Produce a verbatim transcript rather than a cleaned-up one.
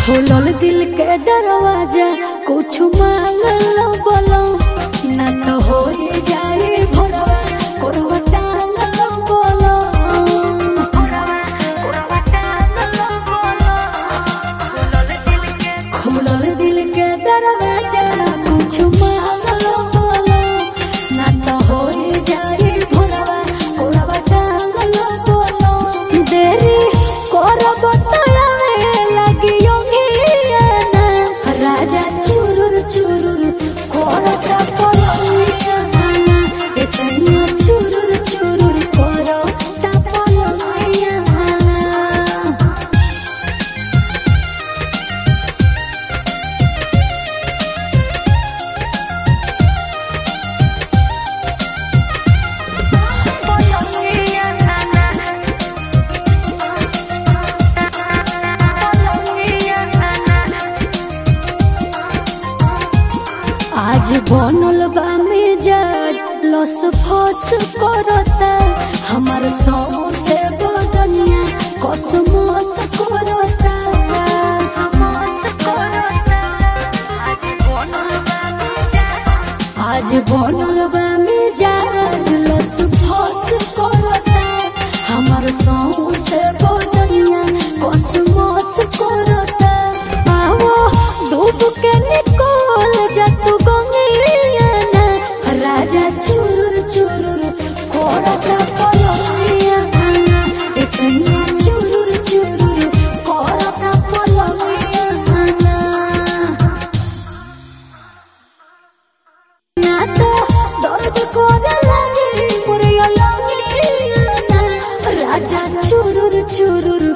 खोलल दिल के दरवाजा कुछ मांग लो बोलो ना तो हो जाए भरवा कोरवा टांग लो बोलो खोलल दिल के दरवाजा कुछ मांग लो बोलो ना तो हो जाए भरवा कोरवा टांग लो बोलो देरी करब तो आवे लगियो राजा चुरुर चुरुर कोरता पलंगिया ना ऐसैया चुरुर चुरुर कोरता पलंगिया ना पलंगिया ना पलंगिया ना आज बनल बा मिजाज लस फस करता हमार सौ से बदनिया कसमस करता आज बनल बा मिजाज लस फस करता हमार सौ से बदनिया कसमस करता आओ डूब के निकल जा तू राजा चुरुर चुरुर कोरता पलंगिया ना ऐसैया चुरुर चुरुर कोरता पलंगिया ना ना तो दर्द करे लगी मोरे लंगिया ना राजा चुरुर चुरुर